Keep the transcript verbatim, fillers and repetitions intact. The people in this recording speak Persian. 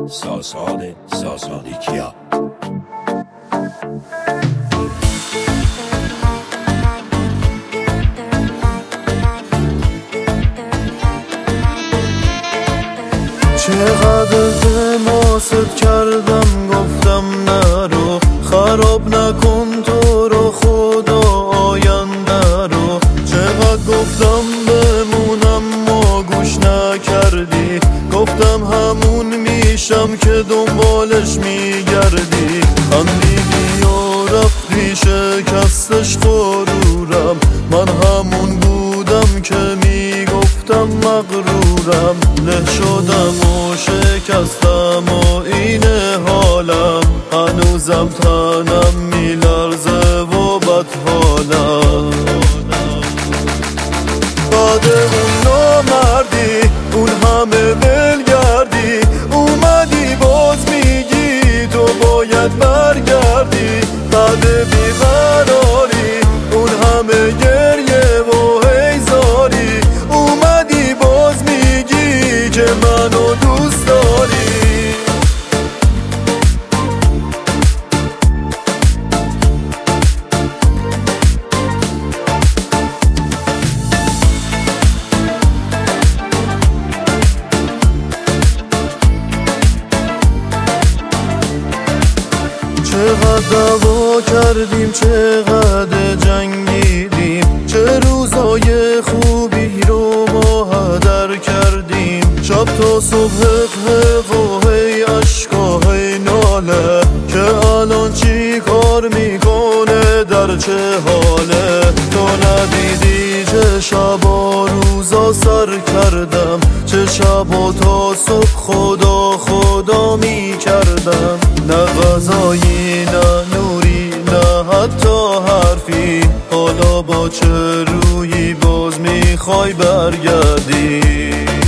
ساساد ساسادی کیا چقدر تماست کردم گفتم نرو، خراب نکن تو رو خدا آینده رو. چقدر گفتم بمونم ما گوش نکردی، گفتم همون میشم که دنبالش میگردی. خندیدی و رفتی شکستش غرورم، من همون بودم که میگفتم مغرورم. له شدم و شکستم و اینه حالم، هنوزم تنم میلرزه و بدحالم. بعد اون نامردی، اون همه ولگردی، اومدی باز میگی تو باید برگردی. بعد بیقراری، اون همه گریه و هیزاری، اومدی باز میگی که منو دوست داری. چقدر دعوا کردیم، چقدر جنگیدیم، چه روزای خوبی رو ما هدر کردیم. شب تا صبح حق و هی عشق و هی ناله، که الان چی کار میکنه در چه حاله. تو ندیدی چه شب و روزا سر کردم، چه شب و تا صبح خدا خدا میکردم. نه غذایی نه نوری نه حتی حرفی، حالا با چه رویی باز میخوای برگردی.